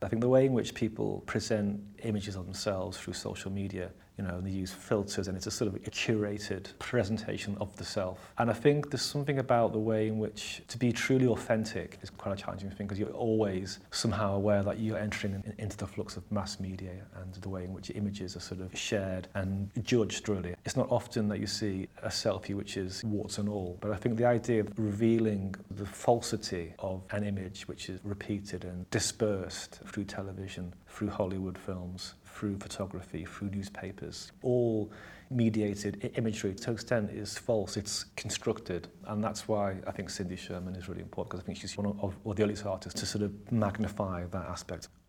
I think the way in which people present images of themselves through social media, they use filters, and it's a sort of a curated presentation of the self. And I think there's something about the way in which to be truly authentic is quite a challenging thing, because you're always somehow aware that you're entering into the flux of mass media and the way in which images are sort of shared and judged, really. It's not often that you see a selfie which is warts and all, but I think the idea of revealing the falsity of an image which is repeated and dispersed through television, through Hollywood films, through photography, through newspapers, all mediated imagery to an extent is false, it's constructed. And that's why I think Cindy Sherman is really important, because I think she's one of the earliest artists to sort of magnify that aspect.